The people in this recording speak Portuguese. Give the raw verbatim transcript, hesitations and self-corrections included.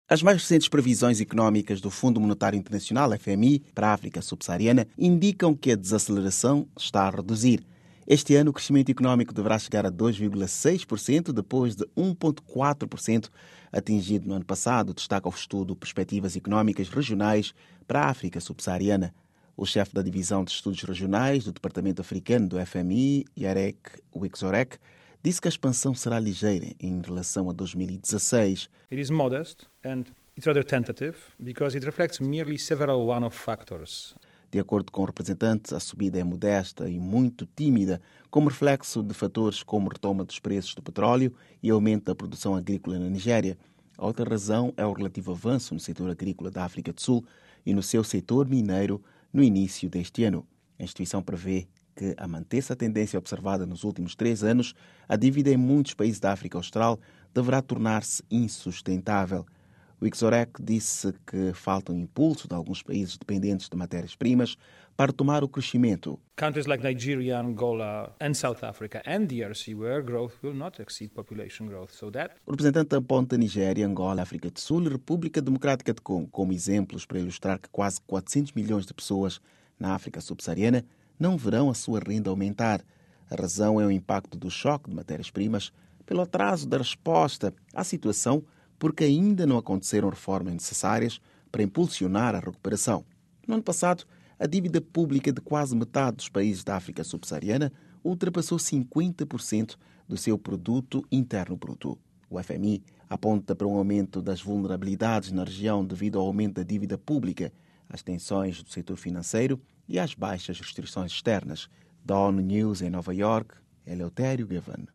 As mais recentes previsões económicas do Fundo Monetário Internacional, F M I, para a África subsaariana, indicam que a desaceleração está a reduzir. Este ano, o crescimento económico deverá chegar a dois vírgula seis por cento, depois de um vírgula quatro por cento atingido no ano passado, destaca o estudo Perspectivas Económicas Regionais para a África subsaariana. O chefe da Divisão de Estudos Regionais do Departamento Africano do F M I, Yarek Wixorek, disse que a expansão será ligeira em relação a dois mil e dezasseis. It is modest and it's rather tentative because it reflects merely several one-off factors. De acordo com o representante, a subida é modesta e muito tímida, como reflexo de fatores como retoma dos preços do petróleo e aumento da produção agrícola na Nigéria. A outra razão é o relativo avanço no setor agrícola da África do Sul e no seu setor mineiro no início deste ano. A instituição prevê que, a manter-se a tendência observada nos últimos três anos, a dívida em muitos países da África Austral deverá tornar-se insustentável. O Wixorek disse que falta um impulso de alguns países dependentes de matérias-primas para tomar o crescimento. Countries like Nigeria, Angola and South Africa and D R C, where growth will not exceed population growth. So that... O representante aponta Nigéria, Angola, África do Sul e República Democrática de Congo como exemplos para ilustrar que quase quatrocentos milhões de pessoas na África subsaariana não verão a sua renda aumentar. A razão é o impacto do choque de matérias-primas pelo atraso da resposta à situação, porque ainda não aconteceram reformas necessárias para impulsionar a recuperação. No ano passado, a dívida pública de quase metade dos países da África subsaariana ultrapassou cinquenta por cento do seu produto interno bruto. O F M I aponta para um aumento das vulnerabilidades na região devido ao aumento da dívida pública, às tensões do setor financeiro e às baixas restrições externas. Da ONU News em Nova York, Eleutério Gavan.